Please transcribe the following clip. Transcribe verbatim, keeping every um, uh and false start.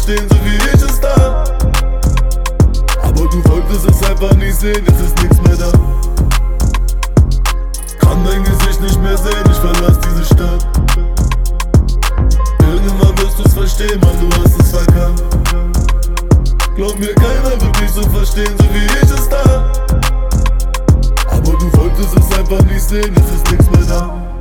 verstehen, so wie ich es da. Aber du wolltest es einfach nicht sehen, jetzt ist nichts mehr da. Kann dein Gesicht nicht mehr sehen, ich verlass diese Stadt. Irgendwann wirst du's verstehen, Mann, du hast es verkackt. Glaub mir, keiner wird mich so verstehen, so wie ich es da. Aber du wolltest es einfach nicht sehen, jetzt ist nichts mehr da.